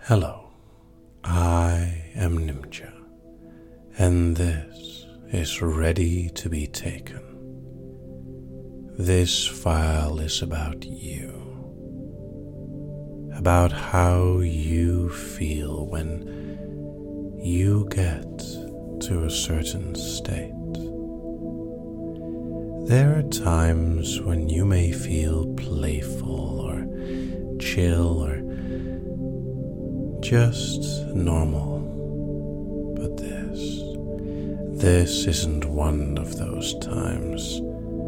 Hello, I am Nimcha, and this is Ready to be Taken. This file is about you, about how you feel when you get to a certain state. There are times when you may feel playful or chill or just normal, but this isn't one of those times.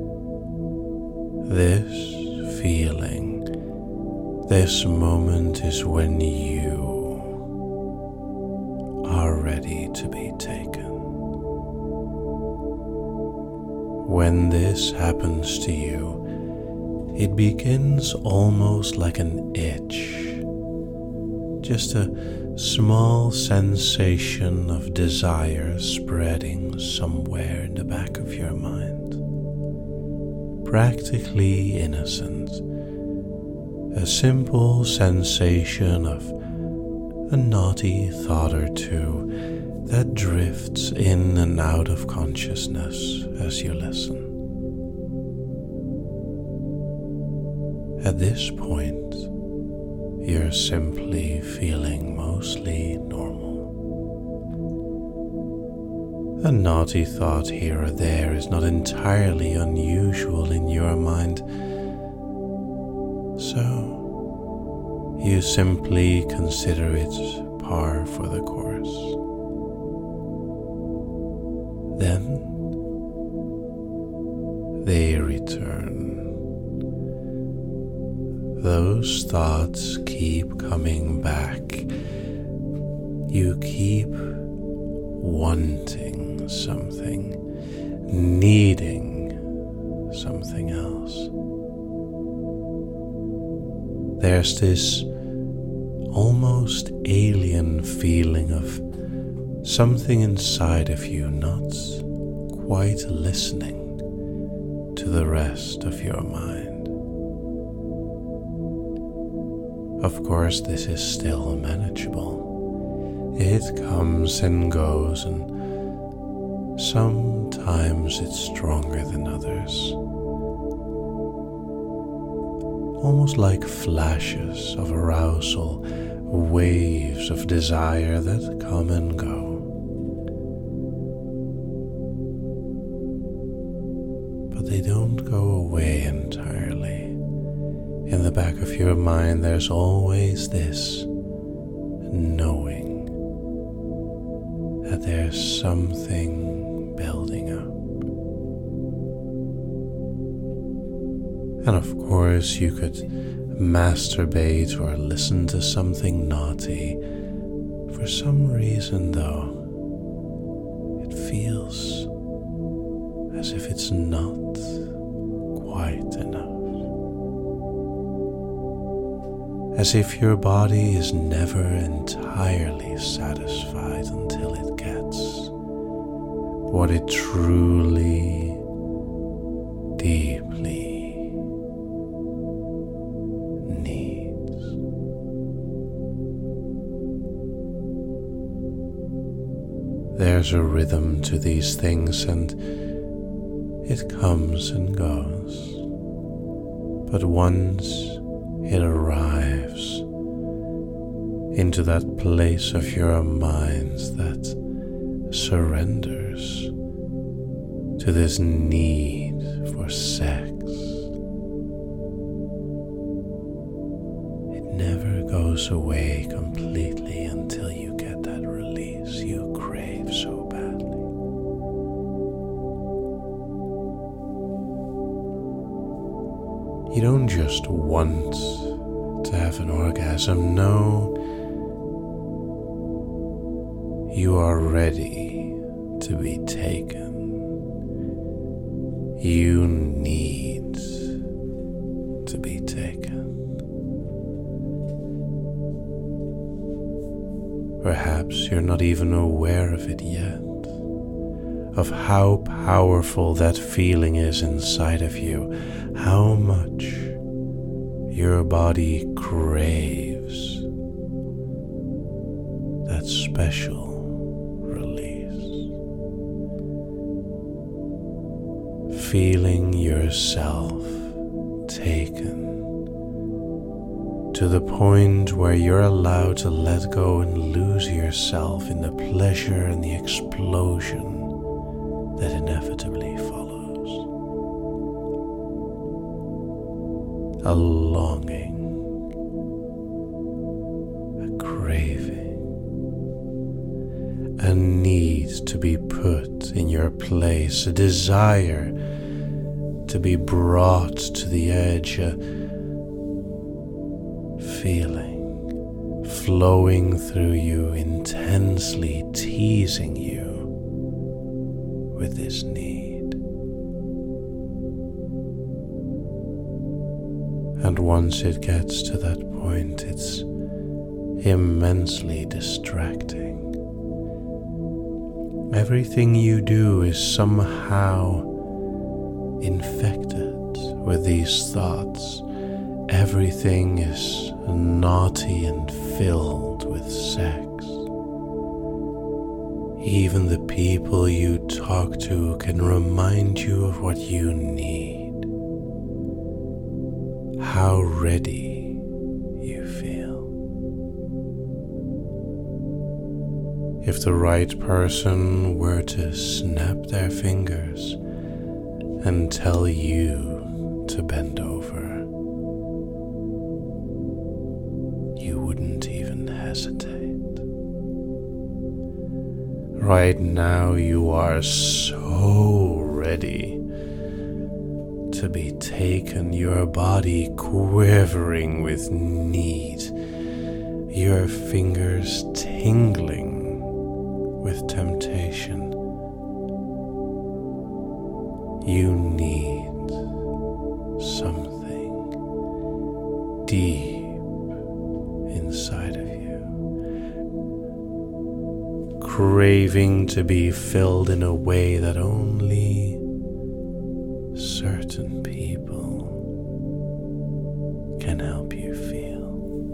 This feeling, this moment is when you are ready to be taken. When this happens to you, it begins almost like an itch. Just a small sensation of desire spreading somewhere in the back of your mind. Practically innocent. A simple sensation of a naughty thought or two that drifts in and out of consciousness as you listen. At this point, you're simply feeling mostly normal. A naughty thought here or there is not entirely unusual in your mind, so you simply consider it par for the course. Then they return. Those thoughts keep coming back. You keep wanting something, needing something else. There's this almost alien feeling of something inside of you not quite listening to the rest of your mind. Of course, this is still manageable. It comes and goes, and sometimes it's stronger than others. Almost like flashes of arousal, waves of desire that come and go. But they don't go away entirely. In the back of your mind, there's always this knowing that there's something building up. And of course, you could masturbate or listen to something naughty. For some reason, though, it feels as if it's not quite enough. As if your body is never entirely satisfied until it gets what it truly, deeply needs. There's a rhythm to these things, and it comes and goes. But once it arrives into that place of your minds that surrenders to this need for sex. It never goes away completely until you get that release you crave so badly. You don't just want to have an orgasm, no. You are ready to be taken. You need to be taken. Perhaps you're not even aware of it yet, of how powerful that feeling is inside of you, how much your body craves special release. Feeling yourself taken to the point where you're allowed to let go and lose yourself in the pleasure and the explosion that inevitably follows. A longing, a craving, a need to be put in your place, a desire to be brought to the edge, a feeling flowing through you, intensely teasing you with this need. And once it gets to that point, it's immensely distracting. Everything you do is somehow infected with these thoughts. Everything is naughty and filled with sex. Even the people you talk to can remind you of what you need, how ready you feel. If the right person were to snap their fingers and tell you to bend over, you wouldn't even hesitate. Right now you are so ready to be taken, your body quivering with need, your fingers tingling with temptation. You need something deep inside of you, craving to be filled in a way that only certain people can help you feel.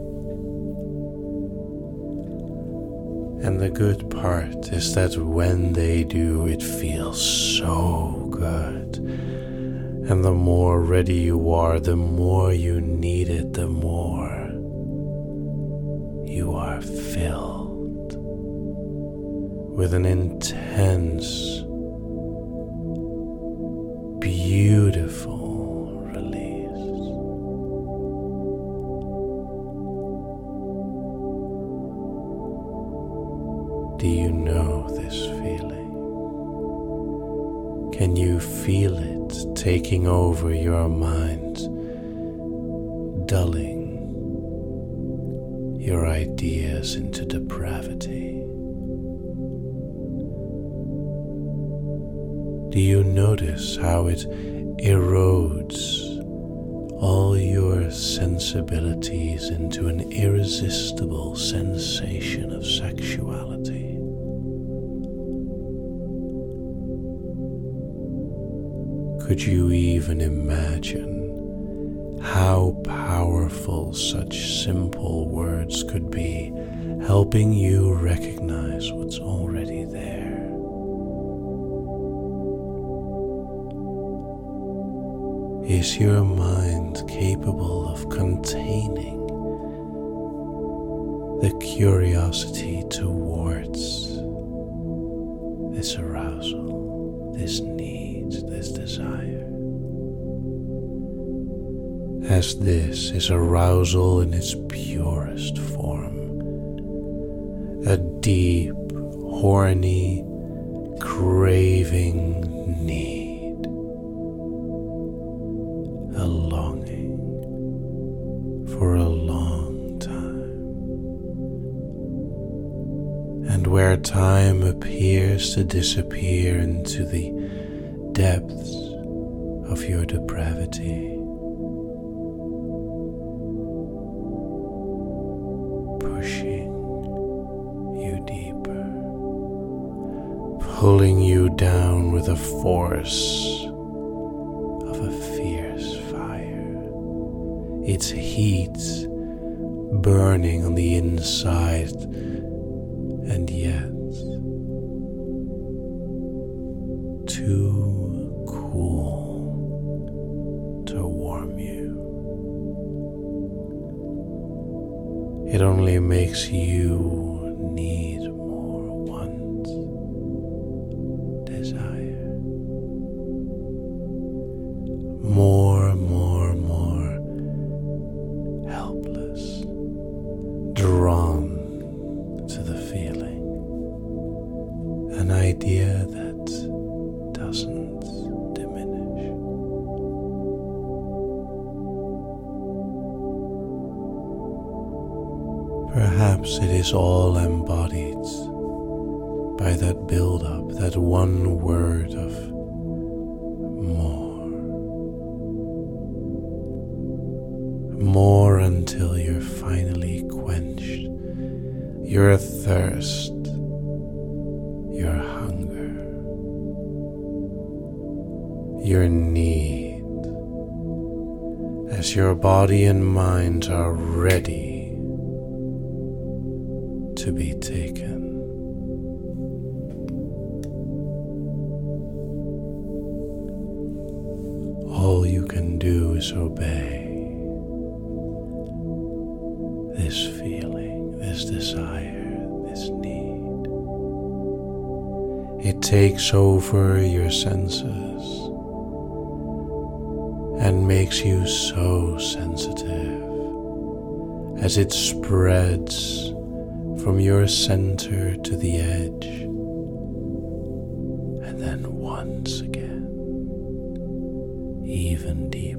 And the good part is that when they do, it feels so good. And the more ready you are, the more you need it, the more you are filled with an intense, beautiful release. Do you know this feeling? Can you feel it taking over your mind, dulling your ideas into depravity? Do you notice how it erodes all your sensibilities into an irresistible sensation of sexuality? Could you even imagine how powerful such simple words could be, helping you recognize what's already there? Is your mind capable of containing the curiosity towards this arousal, this need, this desire? As this is arousal in its purest form, a deep, horny, craving need, a longing for a long time. And where time appears to disappear into the depths of your depravity, pushing you deeper, pulling you down with the force of a fierce fire, its heat burning on the inside and yet too cool to warm you. It only makes you need more want, desire, more, helpless, drawn to the feeling, an idea that doesn't diminish. Perhaps it is all embodied by that build-up, that one word of more. More until you're finally quenched, your thirst, your hunger, your need, as your body and mind are ready to be taken. All you can do is obey this feeling, this desire, this need. It takes over your senses and makes you so sensitive as it spreads from your center to the edge, and then once again, even deeper.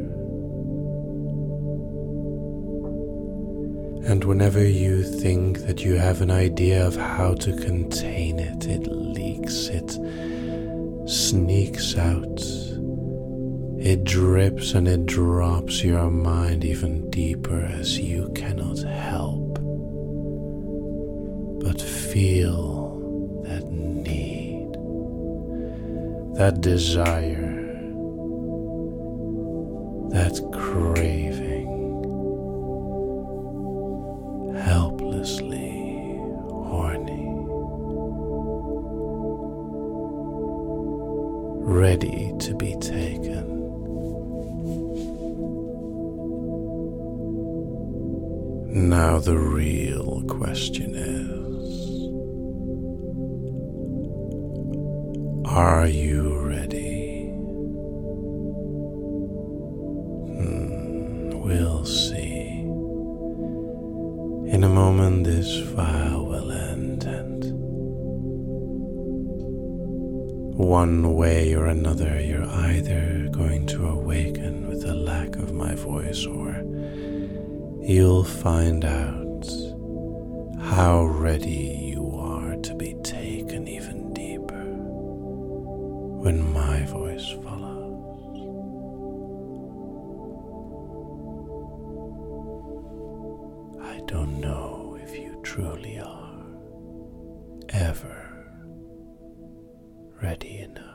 And whenever you think that you have an idea of how to contain it, it leaks, it sneaks out, it drips and it drops your mind even deeper as you cannot help but feel that need, that desire, that craving, helplessly horny, ready to be taken. Now the real question is, are you ready? We'll see. In a moment this file will end, and one way or another you're either going to awaken with the lack of my voice, or you'll find out how ready you are to be taken even deeper when my voice follows. I don't know if you truly are ever ready enough.